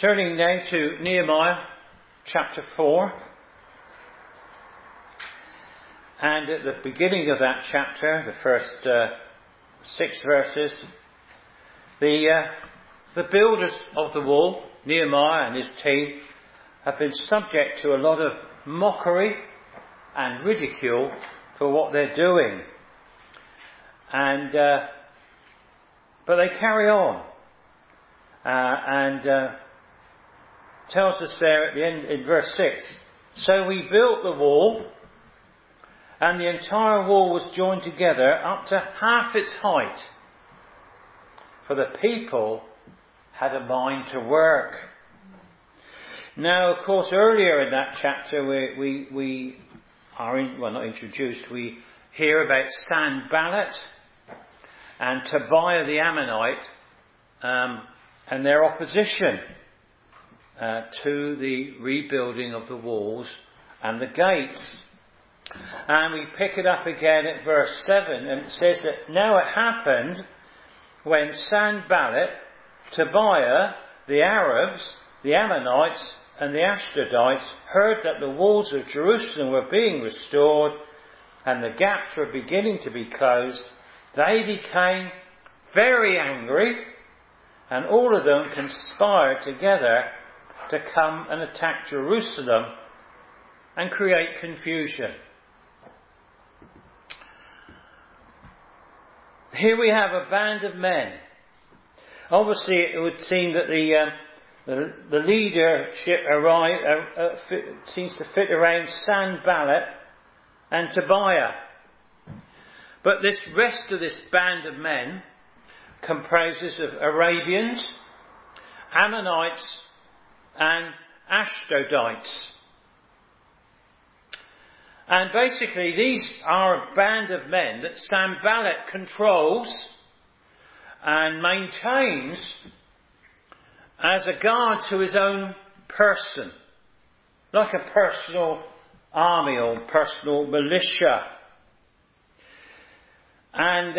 Turning now to Nehemiah chapter 4. And at the beginning of that chapter, the first 6 verses, the builders of the wall, Nehemiah and his team, have been subject to a lot of mockery and ridicule for what they're doing. And but they carry on. And tells us there at the end in verse 6, so we built the wall, and the entire wall was joined together up to half its height, for the people had a mind to work. Now, of course, earlier in that chapter we are not introduced. We hear about Sanballat and Tobiah the Ammonite and their opposition to the rebuilding of the walls and the gates. And we pick it up again at verse 7, and it says that now it happened when Sanballat, Tobiah, the Arabs, the Ammonites, and the Ashdodites heard that the walls of Jerusalem were being restored and the gaps were beginning to be closed, they became very angry, and all of them conspired together to come and attack Jerusalem and create confusion. Here we have a band of men. Obviously, it would seem that the leadership seems to fit around Sanballat and Tobiah. But this rest of this band of men comprises of Arabians, Ammonites, and Ashdodites. And basically these are a band of men that Sanballat controls and maintains as a guard to his own person, like a personal army or personal militia. And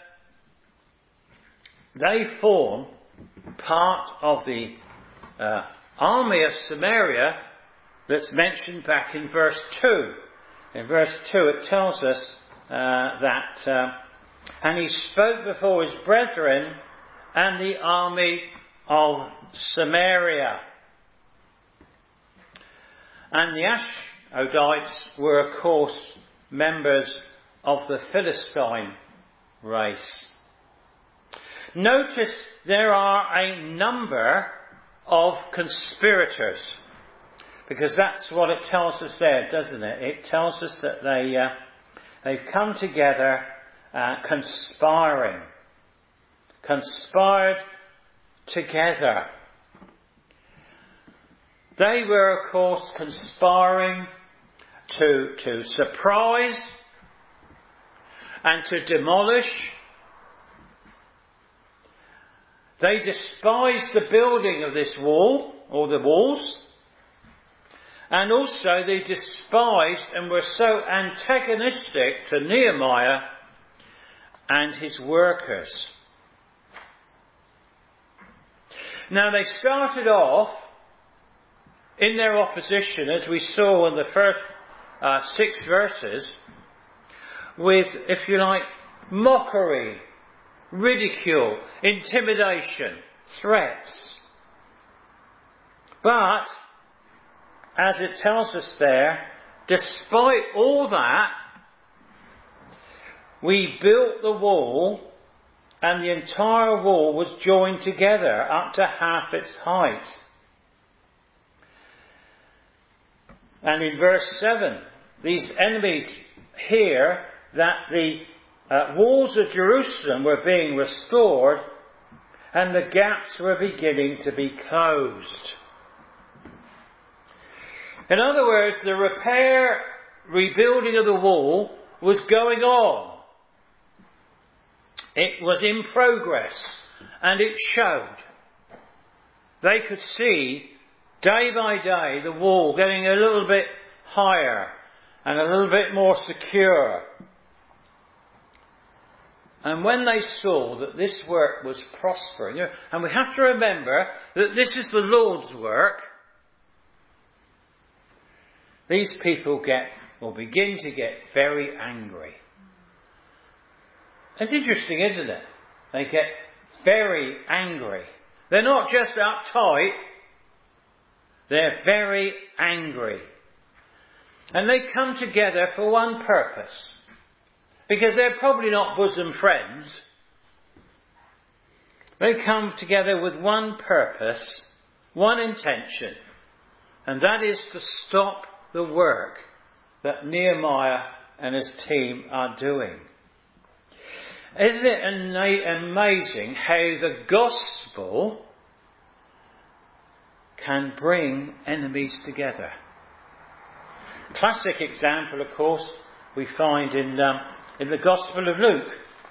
they form part of the army of Samaria that's mentioned back in verse 2. In verse 2 it tells us that and he spoke before his brethren and the army of Samaria. And the Ashdodites were, of course, members of the Philistine race. Notice there are a number of conspirators, because that's what it tells us there, doesn't it? It tells us that they've come together conspired together. They were, of course, conspiring to surprise and to demolish. They despised the building of this wall, or the walls, and also they despised and were so antagonistic to Nehemiah and his workers. Now they started off in their opposition, as we saw in the first 6 verses, with, if you like, mockery, ridicule, intimidation, threats. But, as it tells us there, despite all that, we built the wall, and the entire wall was joined together up to half its height. And in verse 7, these enemies hear that the walls of Jerusalem were being restored and the gaps were beginning to be closed. In other words, the rebuilding of the wall was going on. It was in progress, and it showed. They could see day by day the wall getting a little bit higher and a little bit more secure. And when they saw that this work was prospering, and we have to remember that this is the Lord's work, these people begin to get very angry. It's interesting, isn't it? They get very angry. They're not just uptight, they're very angry. And they come together for one purpose. Because they're probably not bosom friends. They come together with one purpose, one intention. And that is to stop the work that Nehemiah and his team are doing. Isn't it amazing how the gospel can bring enemies together? Classic example, of course, we find in the Gospel of Luke,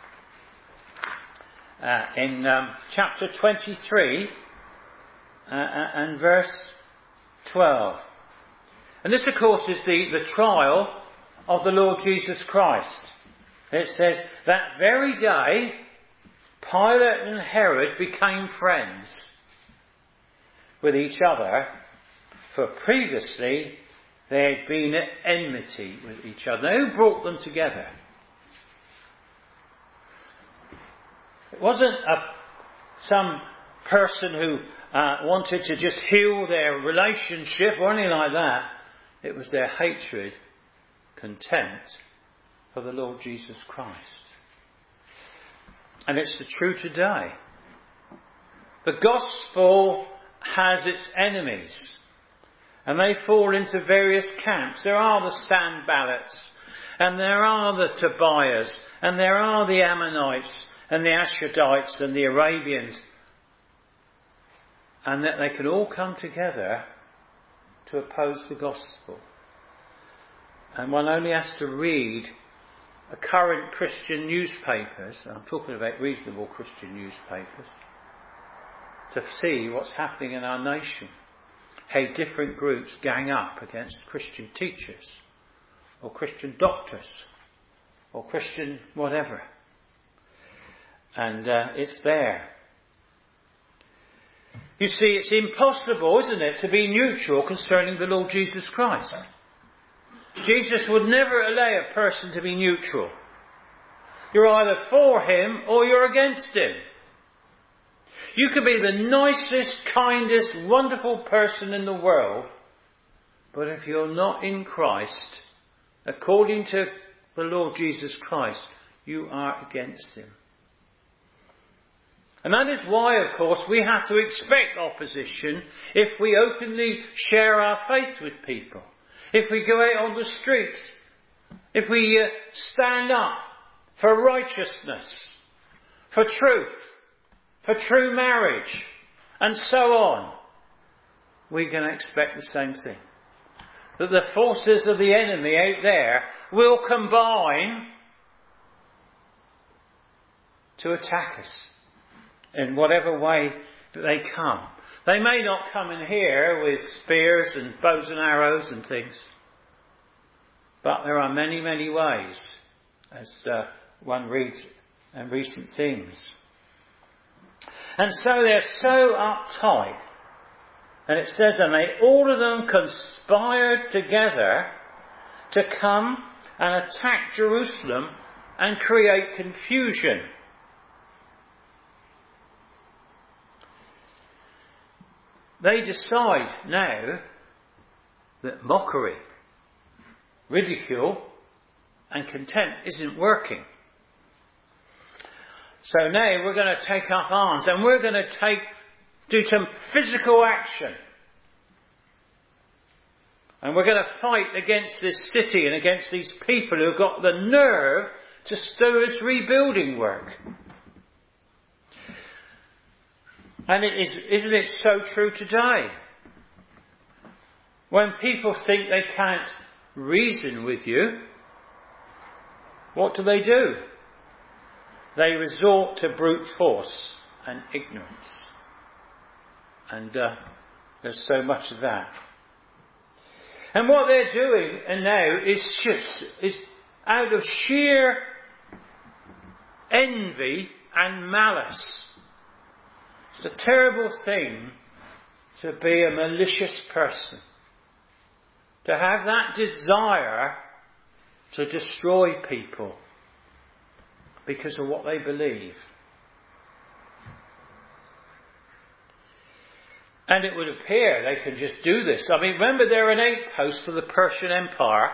in chapter 23 and verse 12. And this, of course, is the trial of the Lord Jesus Christ. It says, that very day, Pilate and Herod became friends with each other, for previously they had been at enmity with each other. Now, who brought them together? It wasn't some person who wanted to just heal their relationship or anything like that. It was their hatred, contempt for the Lord Jesus Christ. And it's the true today. The gospel has its enemies. And they fall into various camps. There are the Sanballats, and there are the Tobias, and there are the Ammonites, and the Ashdodites, and the Arabians. And that they can all come together to oppose the gospel. And one only has to read the current Christian newspapers, I'm talking about reasonable Christian newspapers, to see what's happening in our nation. How different groups gang up against Christian teachers, or Christian doctors, or Christian whatever. And it's there. You see, it's impossible, isn't it, to be neutral concerning the Lord Jesus Christ. Jesus would never allow a person to be neutral. You're either for him or you're against him. You could be the nicest, kindest, wonderful person in the world, but if you're not in Christ, according to the Lord Jesus Christ, you are against him. And that is why, of course, we have to expect opposition if we openly share our faith with people. If we go out on the streets. If we stand up for righteousness, for truth, for true marriage, and so on, we're going to expect the same thing. That the forces of the enemy out there will combine to attack us in whatever way that they come. They may not come in here with spears and bows and arrows and things, but there are many, many ways, as one reads in recent things. And so they're so uptight. And it says, and all of them conspired together to come and attack Jerusalem and create confusion. They decide now that mockery, ridicule and contempt isn't working. So now we're going to take up arms and we're going to do some physical action. And we're going to fight against this city and against these people who've got the nerve to do this rebuilding work. And isn't it so true today? When people think they can't reason with you, what do? They resort to brute force and ignorance. And there's so much of that. And what they're doing now is out of sheer envy and malice. It's a terrible thing to be a malicious person, to have that desire to destroy people because of what they believe. And it would appear they can just do this. I mean, remember, they're an outpost of the Persian Empire.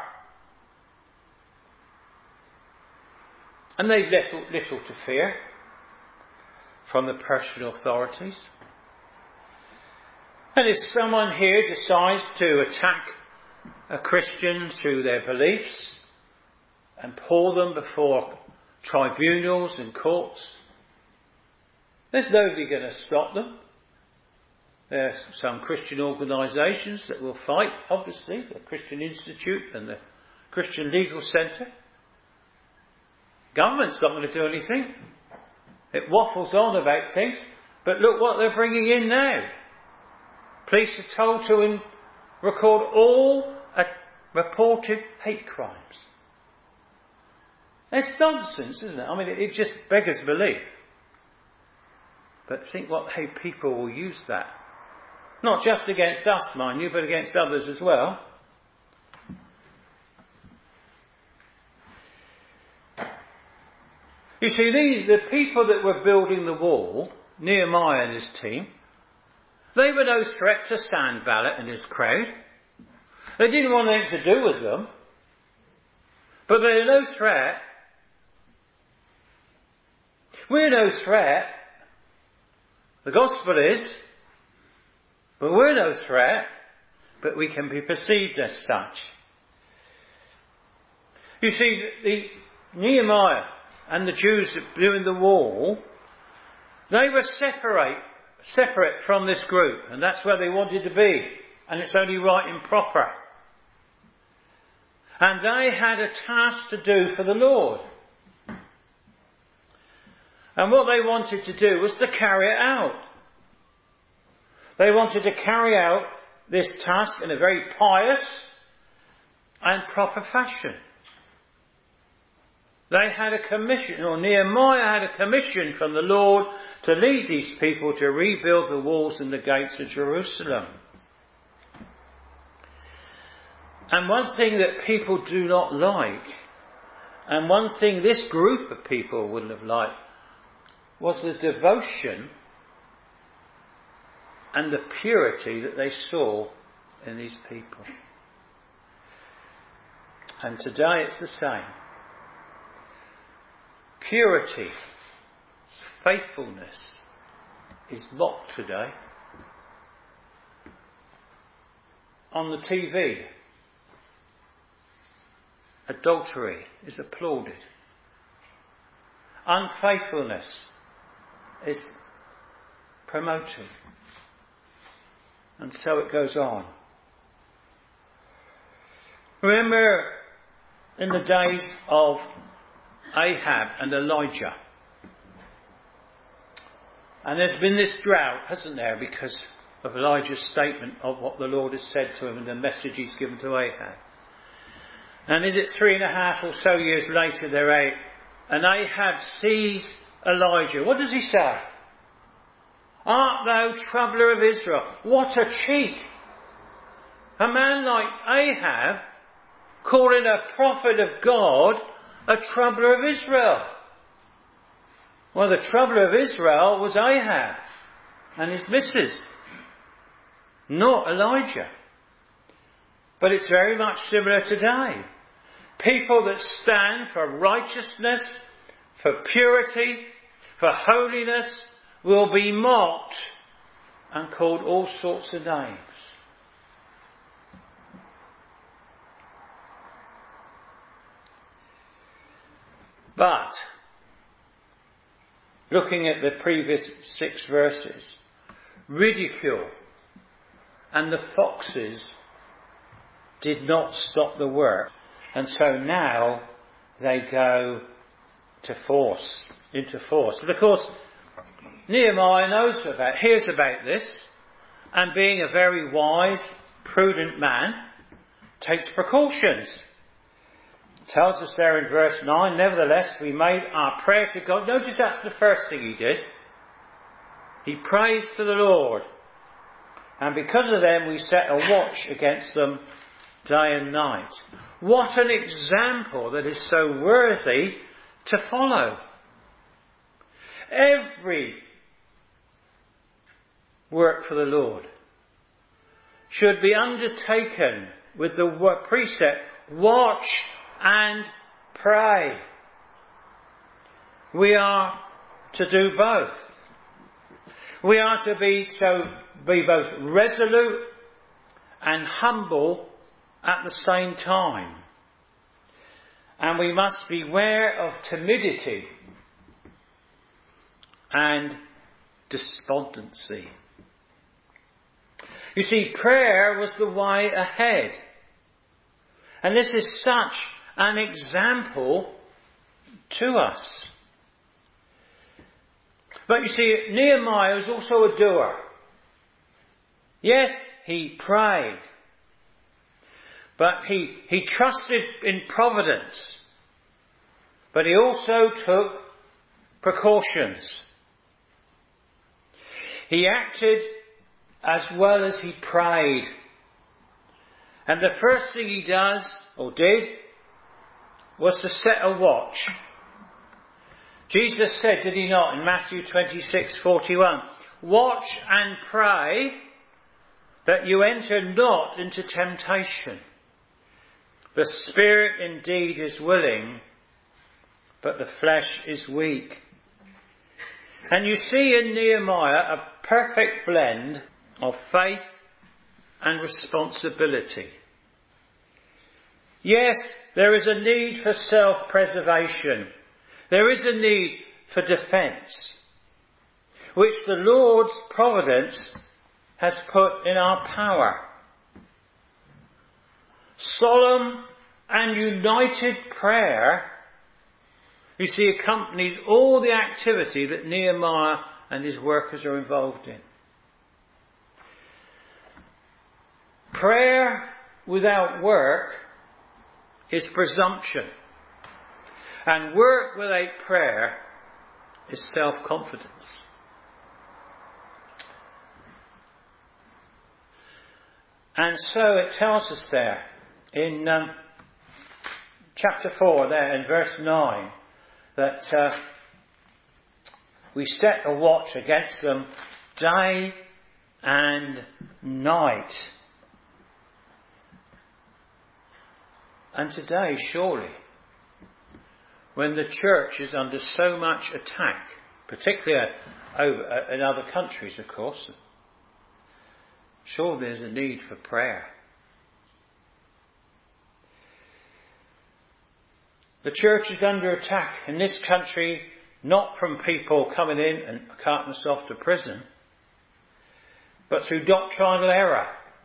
And they've little to fear from the Persian authorities. And if someone here decides to attack a Christian through their beliefs and pull them before tribunals and courts, there's nobody going to stop them. There are some Christian organisations that will fight, obviously, the Christian Institute and the Christian Legal Centre. Government's not going to do anything. It waffles on about things, but look what they're bringing in now. Police are told to record all reported hate crimes. It's nonsense, isn't it? I mean, it just beggars belief. But think how people will use that. Not just against us, mind you, but against others as well. You see, the people that were building the wall, Nehemiah and his team, they were no threat to Sanballat and his crowd. They didn't want anything to do with them. But they're no threat. We're no threat. The gospel is. But we're no threat. But we can be perceived as such. You see, the Nehemiah and the Jews that were doing the wall, they were separate from this group, and that's where they wanted to be, and it's only right and proper. And they had a task to do for the Lord. And what they wanted to do was to carry it out. They wanted to carry out this task in a very pious and proper fashion. They had a commission, or Nehemiah had a commission from the Lord to lead these people to rebuild the walls and the gates of Jerusalem. And one thing that people do not like, and one thing this group of people wouldn't have liked, was the devotion and the purity that they saw in these people. And today it's the same. Purity, faithfulness is mocked today. On the TV, adultery is applauded. Unfaithfulness is promoted. And so it goes on. Remember in the days of Ahab and Elijah. And there's been this drought, hasn't there, because of Elijah's statement of what the Lord has said to him and the message he's given to Ahab. And is it 3.5 or so years later they're out, and Ahab sees Elijah. What does he say? Art thou troubler of Israel? What a cheek! A man like Ahab calling a prophet of God a troubler of Israel. Well, the troubler of Israel was Ahab and his missus, not Elijah. But it's very much similar today. People that stand for righteousness, for purity, for holiness, will be mocked and called all sorts of names. But, looking at the previous 6 verses, ridicule and the foxes did not stop the work. And so now they go into force. But of course, Nehemiah hears about this, and being a very wise, prudent man, takes precautions. tells us there in verse 9, nevertheless we made our prayer to God. Notice that's the first thing he did. He prays to the Lord. And because of them we set a watch against them day and night. What an example that is so worthy to follow. Every work for the Lord should be undertaken with the precept, watch and pray. We are to do both. We are to be both resolute and humble at the same time. And we must beware of timidity and despondency. You see, prayer was the way ahead. And this is such an example to us. But you see, Nehemiah was also a doer. Yes, he prayed. But he trusted in providence. But he also took precautions. He acted as well as he prayed. And the first thing he does, or did, was to set a watch. Jesus said, did he not, in Matthew 26:41, watch and pray that you enter not into temptation. The spirit indeed is willing, but the flesh is weak. And you see in Nehemiah a perfect blend of faith and responsibility. Yes, there is a need for self-preservation. There is a need for defence, which the Lord's providence has put in our power. Solemn and united prayer, you see, accompanies all the activity that Nehemiah and his workers are involved in. Prayer without work is presumption. And work without prayer is self-confidence. And so it tells us there in chapter 4 there in verse 9 that we set a watch against them day and night. And today, surely, when the church is under so much attack, particularly in other countries, of course, sure there's a need for prayer. The church is under attack in this country, not from people coming in and carting us off to prison, but through doctrinal error,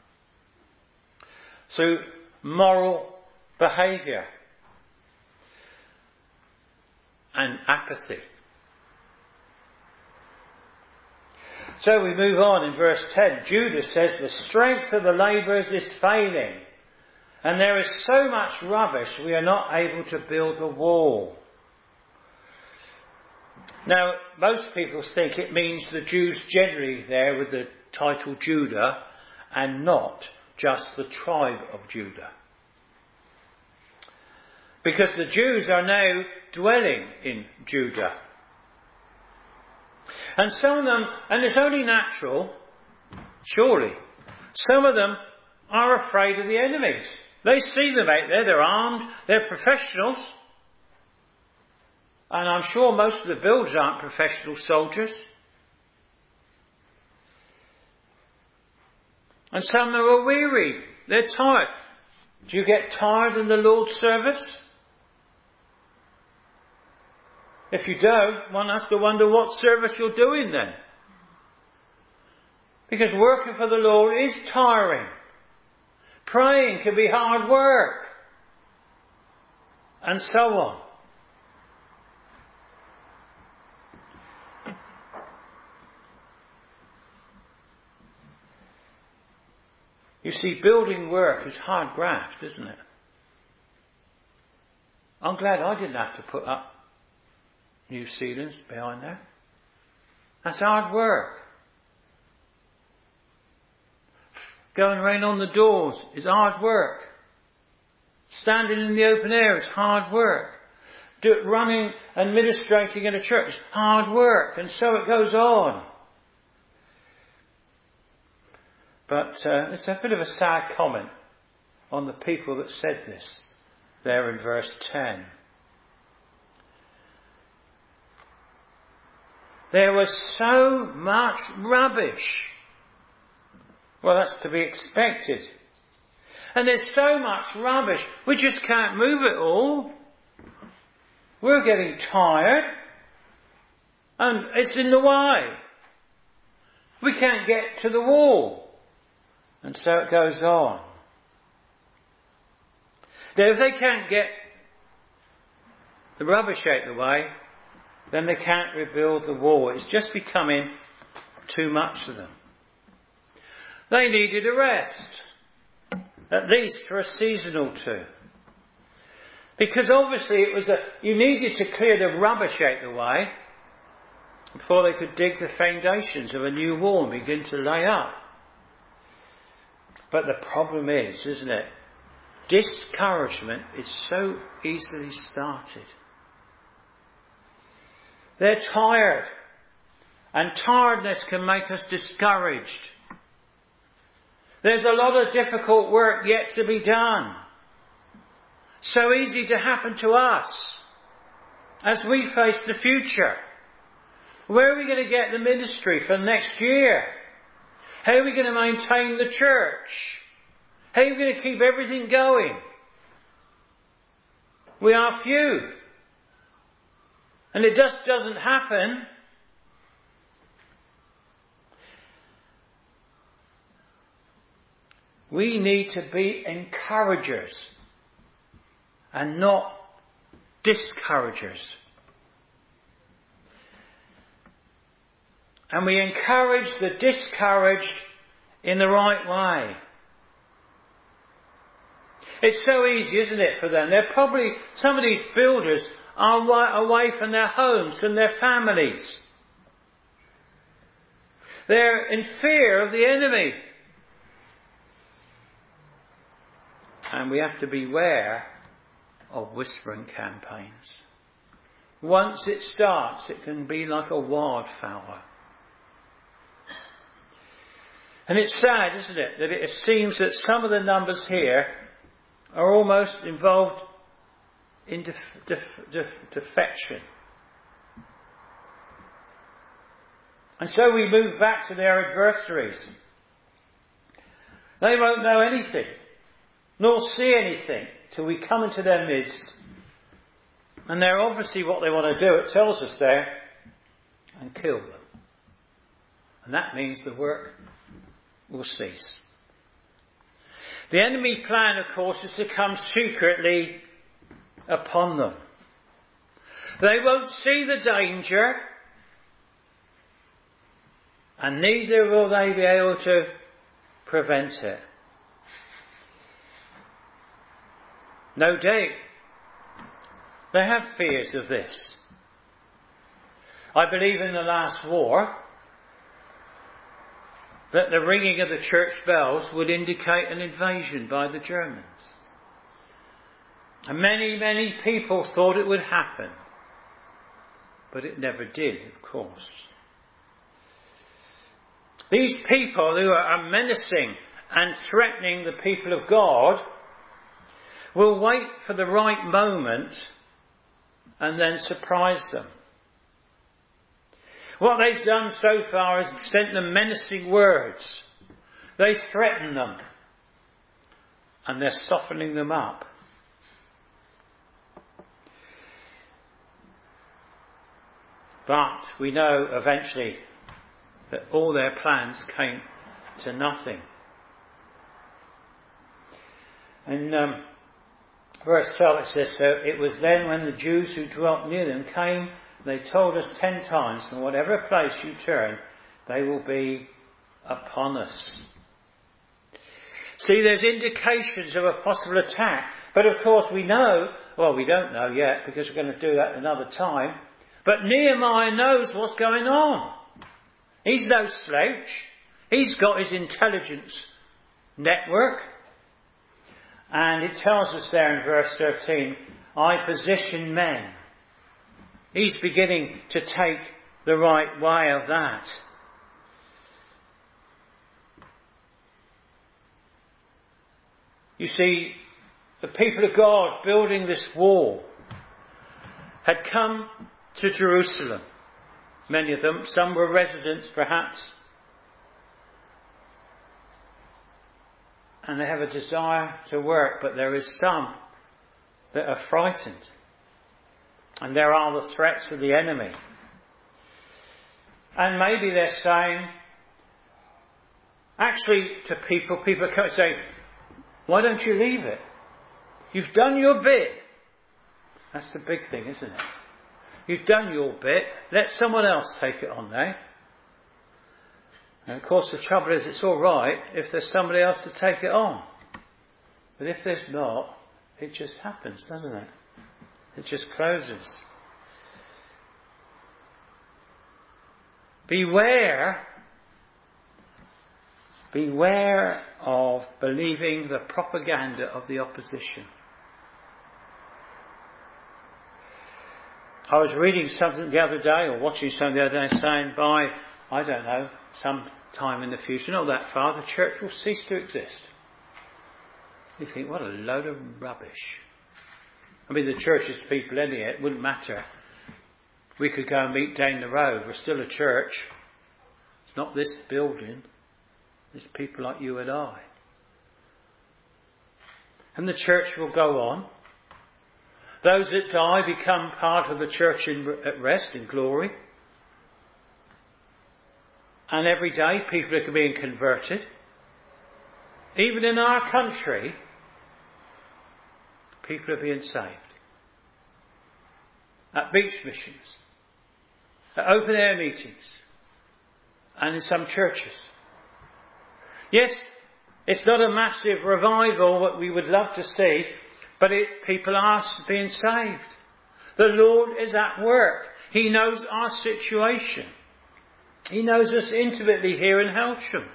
through moral behaviour and apathy. So we move on in verse 10. Judah says the strength of the labourers is failing, and there is so much rubbish we are not able to build a wall. Now, most people think it means the Jews generally there with the title Judah, and not just the tribe of Judah. Because the Jews are now dwelling in Judah. And some of them, and it's only natural, surely, some of them are afraid of the enemies. They see them out there, they're armed, they're professionals. And I'm sure most of the builders aren't professional soldiers. And some are weary, they're tired. Do you get tired in the Lord's service? If you don't, one has to wonder what service you're doing then. Because working for the Lord is tiring. Praying can be hard work. And so on. You see, building work is hard graft, isn't it? I'm glad I didn't have to put up new ceilings behind there. That's hard work. Going rain on the doors is hard work. Standing in the open air is hard work. Running and ministrating in a church is hard work. And so it goes on. But it's a bit of a sad comment on the people that said this there in verse 10. There was so much rubbish. Well, that's to be expected. And there's so much rubbish, we just can't move it all. We're getting tired. And it's in the way. We can't get to the wall. And so it goes on. Now, if they can't get the rubbish out of the way, then they can't rebuild the wall. It's just becoming too much for them. They needed a rest, at least for a season or two. Because obviously you needed to clear the rubbish out the way before they could dig the foundations of a new wall and begin to lay up. But the problem is, isn't it? Discouragement is so easily started. They're tired. And tiredness can make us discouraged. There's a lot of difficult work yet to be done. So easy to happen to us as we face the future. Where are we going to get the ministry for next year? How are we going to maintain the church? How are we going to keep everything going? We are few. And it just doesn't happen. We need to be encouragers and not discouragers. And we encourage the discouraged in the right way. It's so easy, isn't it, for them? They're probably, some of these builders are away from their homes and their families. They're in fear of the enemy. And we have to beware of whispering campaigns. Once it starts, it can be like a wildflower. And it's sad, isn't it, that it seems that some of the numbers here are almost involved in defection. And so we move back to their adversaries. They won't know anything, nor see anything, till we come into their midst. And they're obviously what they want to do, it tells us there, and kill them. And that means the work will cease. The enemy plan, of course, is to come secretly upon them. They won't see the danger, and neither will they be able to prevent it. No doubt, they have fears of this. I believe in the last war that the ringing of the church bells would indicate an invasion by the Germans. And many, many people thought it would happen. But it never did, of course. These people who are menacing and threatening the people of God will wait for the right moment and then surprise them. What they've done so far is sent them menacing words. They threaten them. And they're softening them up. But we know eventually that all their plans came to nothing. In verse 12 it says, "So it was then when the Jews who dwelt near them came, they told us 10 times, in whatever place you turn, they will be upon us." See, there's indications of a possible attack. But of course we know Well, we don't know yet because we're going to do that another time. But Nehemiah knows what's going on. He's no slouch. He's got his intelligence network. And it tells us there in verse 13, I position men. He's beginning to take the right way of that. You see, the people of God building this wall had come to Jerusalem. Many of them, some were residents perhaps. And they have a desire to work, but there is some that are frightened. And there are the threats of the enemy. And maybe they're saying, actually to people come and say, why don't you leave it? You've done your bit. That's the big thing, isn't it? You've done your bit. Let someone else take it on now. And of course the trouble is it's all right if there's somebody else to take it on. But if there's not, it just happens, doesn't it? It just closes. Beware of believing the propaganda of the opposition. I was reading something the other day, or watching something the other day, saying by, I don't know, some time in the future, not that far, the church will cease to exist. You think, what a load of rubbish. I mean, the church is people anyhow, it wouldn't matter. We could go and meet down the road, we're still a church. It's not this building, it's people like you and I. And the church will go on. Those that die become part of the church at rest, in glory. And every day people are being converted. Even in our country, people are being saved. At beach missions, at open air meetings, and in some churches. Yes, it's not a massive revival what we would love to see, but people are being saved. The Lord is at work. He knows our situation. He knows us intimately here in Helsham.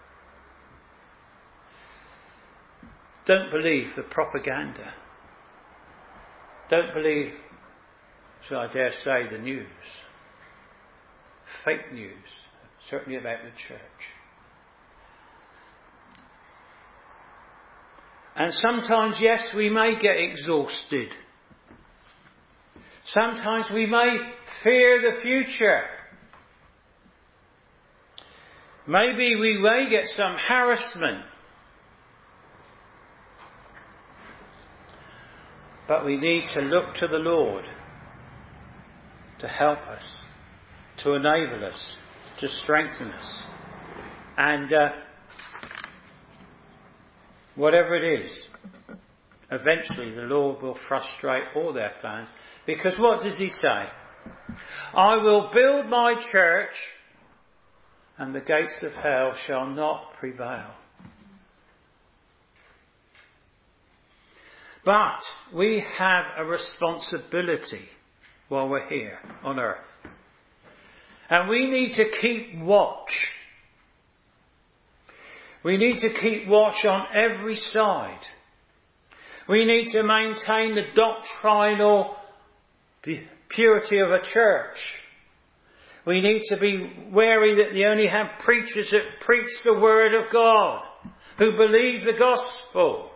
Don't believe the propaganda. Don't believe, shall I dare say, the news. Fake news, certainly about the church. And sometimes, yes, we may get exhausted. Sometimes we may fear the future. Maybe we may get some harassment. But we need to look to the Lord to help us, to enable us, to strengthen us. And whatever it is, eventually the Lord will frustrate all their plans. Because what does he say? I will build my church and the gates of hell shall not prevail. But we have a responsibility while we're here on earth. And we need to keep watch. We need to keep watch on every side. We need to maintain the doctrinal purity of a church. We need to be wary that they only have preachers that preach the word of God, who believe the gospel.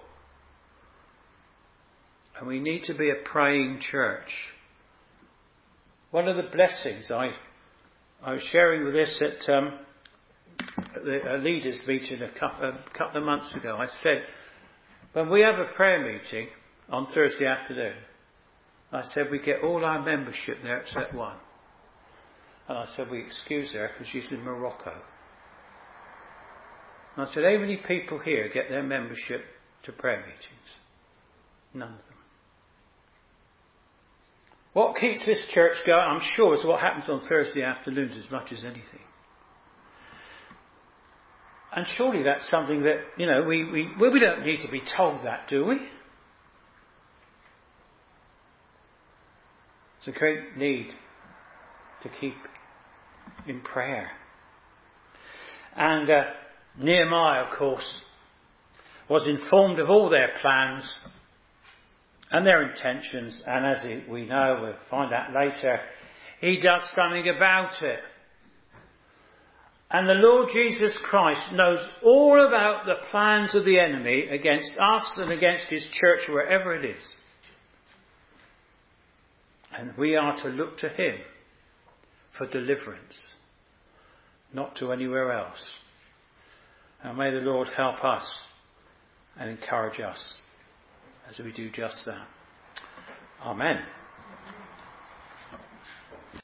And we need to be a praying church. One of the blessings I was sharing with this at the leaders' meeting a couple of months ago. I said, when we have a prayer meeting on Thursday afternoon, I said we get all our membership there except one. And I said we excuse her because she's in Morocco. And I said, how many people here get their membership to prayer meetings? None of them. What keeps this church going, I'm sure, is what happens on Thursday afternoons as much as anything. And surely that's something that, we don't need to be told that, do we? It's a great need to keep in prayer. And Nehemiah, of course, was informed of all their plans and their intentions, and as we know, we'll find out later, he does something about it. And the Lord Jesus Christ knows all about the plans of the enemy against us and against his church, wherever it is. And we are to look to him for deliverance, not to anywhere else. And may the Lord help us and encourage us as we do just that. Amen.